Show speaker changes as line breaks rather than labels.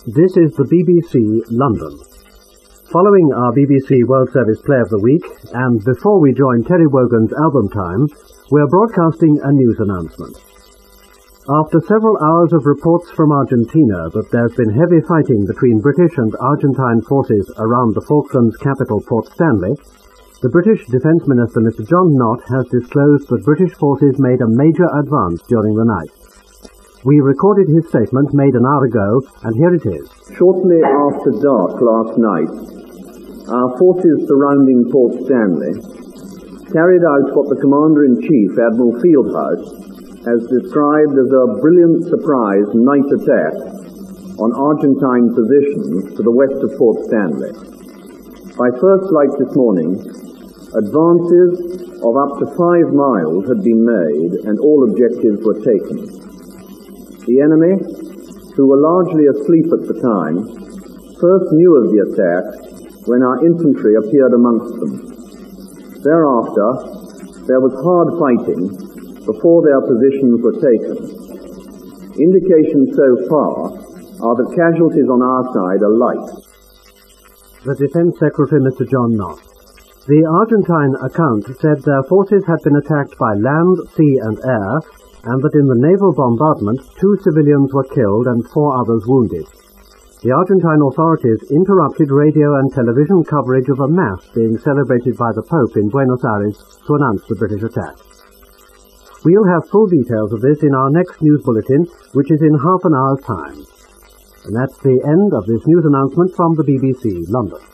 This is the BBC, London. Following our BBC World Service Play of the Week, and before we join Terry Wogan's Album Time, we're broadcasting a news announcement. After several hours of reports from Argentina that there's been heavy fighting between British and Argentine forces around the Falklands capital Port Stanley, the British Defence Minister Mr John Nott has disclosed that British forces made a major advance during the night. We recorded his statement made an hour ago, and here it is.
Shortly after dark last night, our forces surrounding Port Stanley carried out what the Commander-in-Chief, Admiral Fieldhouse, has described as a brilliant surprise night attack on Argentine positions to the west of Port Stanley. By first light this morning, advances of up to 5 miles had been made and all objectives were taken. The enemy, who were largely asleep at the time, first knew of the attack when our infantry appeared amongst them. Thereafter, there was hard fighting before their positions were taken. Indications so far are that casualties on our side are light.
The Defence Secretary, Mr John Nott. The Argentine account said their forces had been attacked by land, sea and air, and that in the naval bombardment 2 civilians were killed and 4 others wounded. The Argentine authorities interrupted radio and television coverage of a Mass being celebrated by the Pope in Buenos Aires to announce the British attack. We'll have full details of this in our next news bulletin, which is in half an hour's time. And that's the end of this news announcement from the BBC, London.